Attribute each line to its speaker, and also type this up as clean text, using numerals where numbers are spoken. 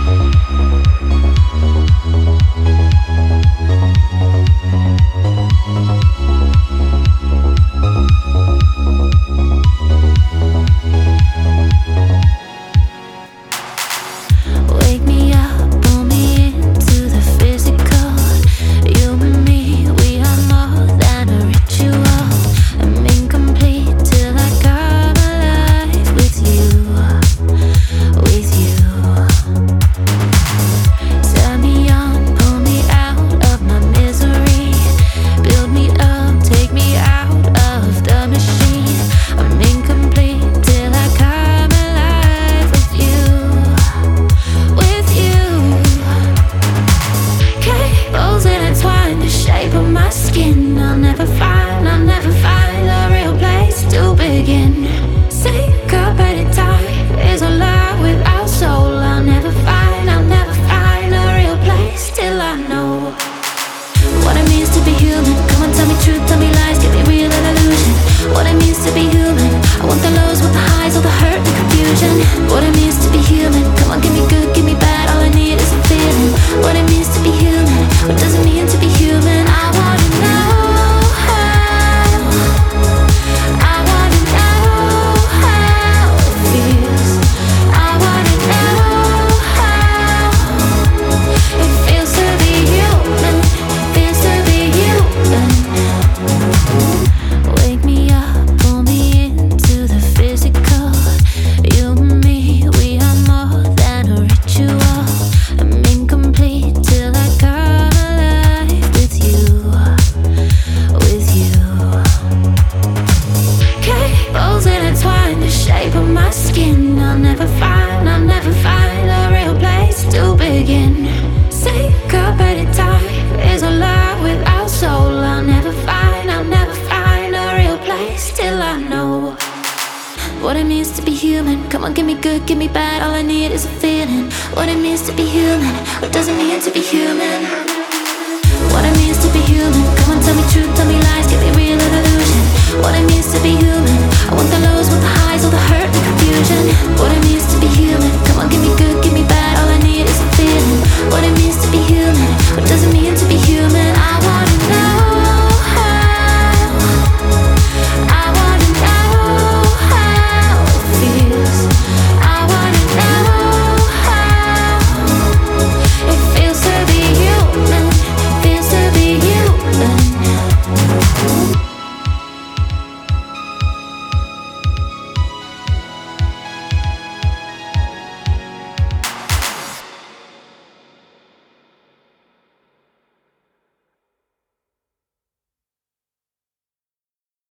Speaker 1: What it means to be human. Come on, give me good, give me bad. All I need is a feeling. What it means to be human. What does it mean to be human? What it means to be human. Come on, tell me truth, tell me lies. Give me real illusion. What it means